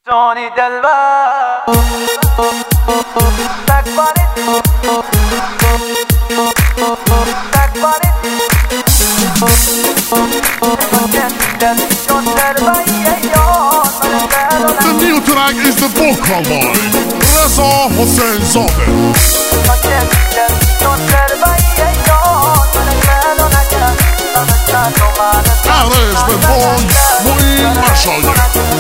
جانی دلبر تک بارید تک بارید The new track is the vocal boy Reza Hossein Zadeh. Arez بالبوي معين مشايخ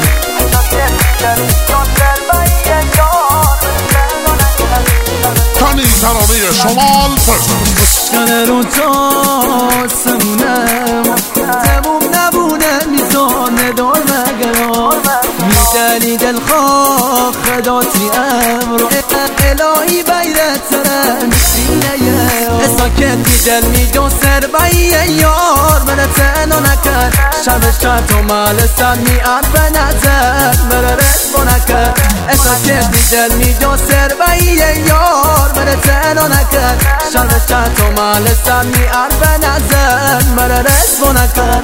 تاني ترانه شمال فرست رو تا سمونم تموم نبونه میزانه دار مگرام میدنی دلخواه خداتی امرو الهی بیرت سرم سینه ساکت دل میدون سر بایه یار من تنو نکن شب تو مال سمی عرف نزد من رسو نکن ساکت دل میدون سر بایه یار من تنو نکن شب تو مال سمی عرف نزد من رسو نکن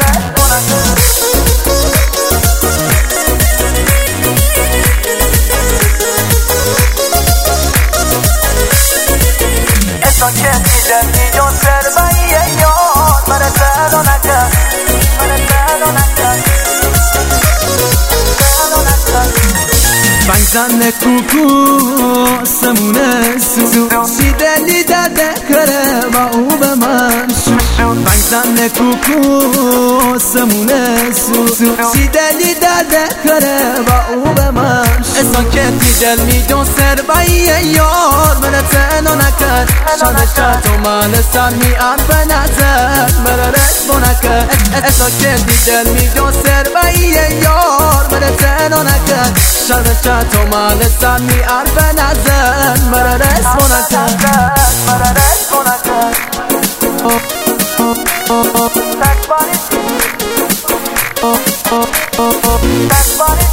زن کوکو سمونه سو سی دلی داده کره با او به من شو زن کوکو سمونه سو سی دلی داده کره با او به من شو ساکتی دل میدون سر بایه یار من تنو نکن شب تو مال سمی عرف نزد من رسو نکن ساکتی دل میدون سر بایه یار من تنو نکن شب تو مال سمی عرف نزد مرا رسو نکن مرا رسو نکن تک بارید تک بارید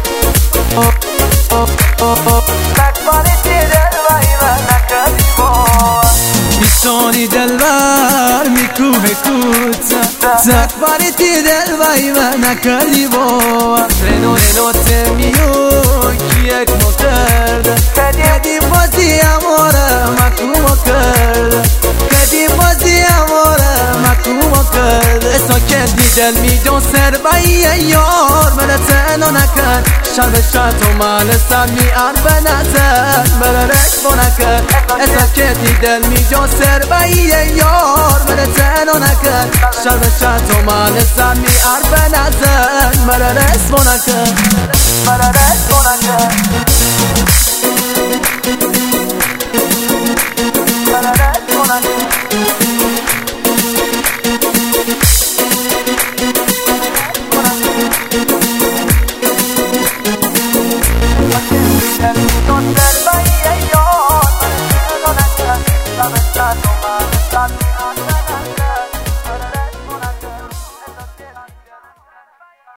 تک بارید دل وای من نکردی با بیسانی دلبر میکوه کوتا تک بارید دل وای من نکردی با رنو تمیو یک مکرد کدی بازی اماره مکومو کرد کدی بازی اماره مکومو کرد ساکت دل میدون سر بایه یار من تنو نکن شب تو مال سمی عرف نزد من رسو نکن ساکت دل میدون سر بایه یار من تنو نکن شب تو مال سمی عرف نزد من رسو نکن من رسو نکن Don't